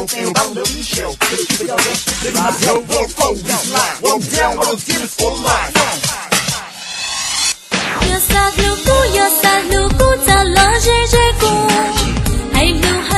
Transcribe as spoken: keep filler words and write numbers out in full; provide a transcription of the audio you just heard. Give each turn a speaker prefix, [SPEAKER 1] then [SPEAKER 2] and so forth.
[SPEAKER 1] não tem o balão do Michel. Eu tive de alguém, living my down, roll forward, line. Roll down, all those demons for line.
[SPEAKER 2] Yo sa lu ku, yo sa lu ku, ta lo je je ku. Hay lu